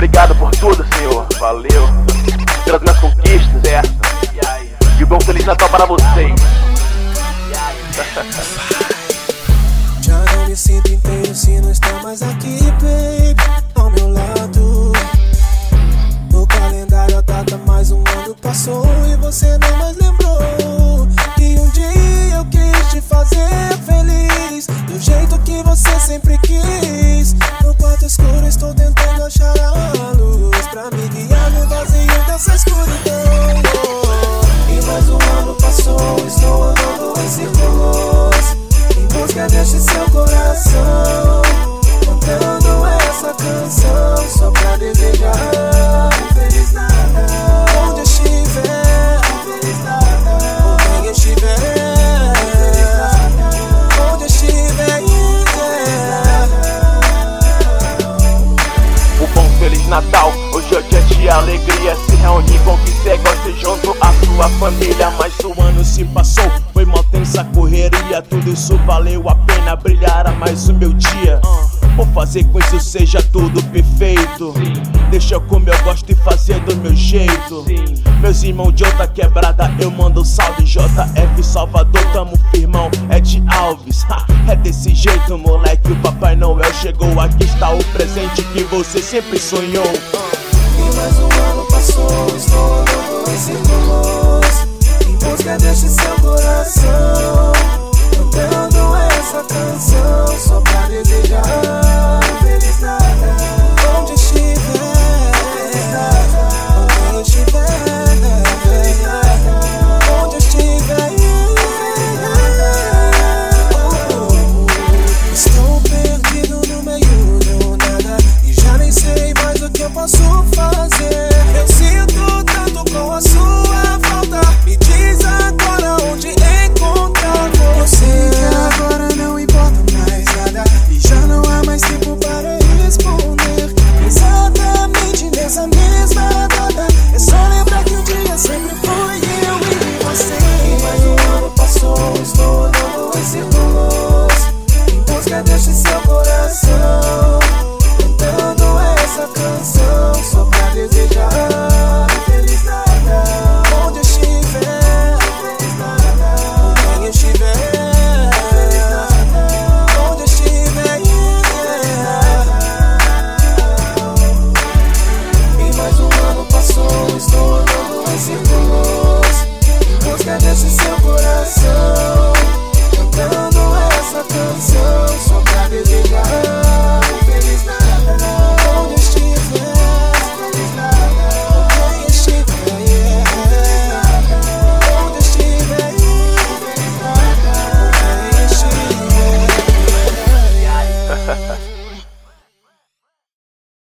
obrigado por tudo, Senhor. Valeu pelas minhas conquistas, E um bom Feliz Natal para vocês. Já não me sinto inteiro se não está mais aqui, baby, ao meu lado. No calendário a data mais um ano passou e você não mais lembrou. E um dia eu quis te fazer feliz do jeito que você sempre quis. No quarto escuro estou tentando achar a luz pra me guiar no vazio dessa escuridão. E mais um ano passou, estou andando em círculos em busca deste seu coração, cantando essa canção só pra desejar um Feliz Natal. Onde estiver, um Feliz Natal. Onde estiver, um Feliz Natal. Onde estiver, Um bom Feliz Natal. Hoje é dia de alegria, se reunir com quem cê gosta junto à sua família. Mas o ano se passou, foi mó tensa correria. Tudo isso valeu a pena, brilhará mais o meu dia. Vou fazer com isso seja tudo perfeito. Deixa eu como eu gosto e fazer do meu jeito. Meus irmãos de outra quebrada, eu mando um salve. JF Salvador, tamo firmão, é de Alves. É desse jeito, moleque, o Papai Noel chegou. Aqui está o presente que você sempre sonhou. E mais um ano passou, estou andando em círculos em busca deste seu coração, cantando essa canção só pra desejar